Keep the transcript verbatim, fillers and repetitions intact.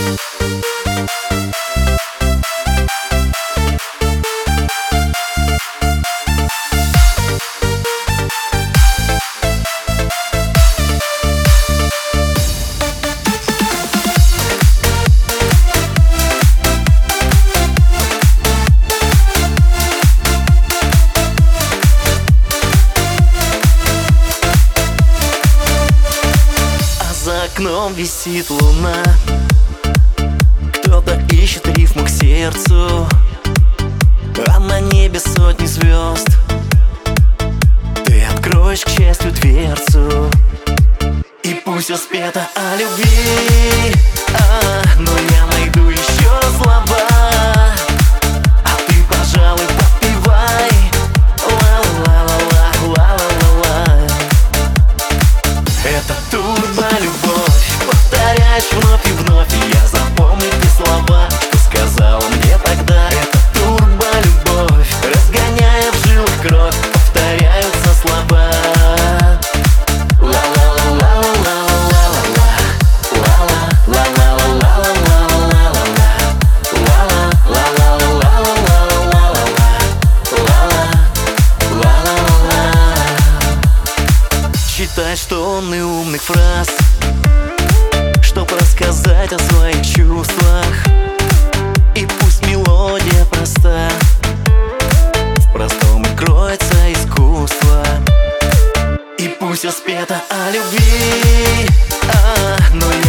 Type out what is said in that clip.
За окном висит луна, кто-то ищет рифму к сердцу, а на небе сотни звезд. Ты откроешь, к счастью, дверцу, и пусть все спето о любви, а, но я найду еще слова, а ты, пожалуй, подпевай. Ла-ла-ла-ла-ла-ла-ла-ла. Это турбо-любовь, повторяешь вновь и вновь, и я запомню те слова, что сказала мне тогда. Это турбо-любовь, разгоняя в жилах кровь, повторяются слова. Считай, что он и умных фраз, чтоб рассказать о своих чувствах. И пусть мелодия проста, в простом и кроется искусство. И пусть все спето о любви, а, но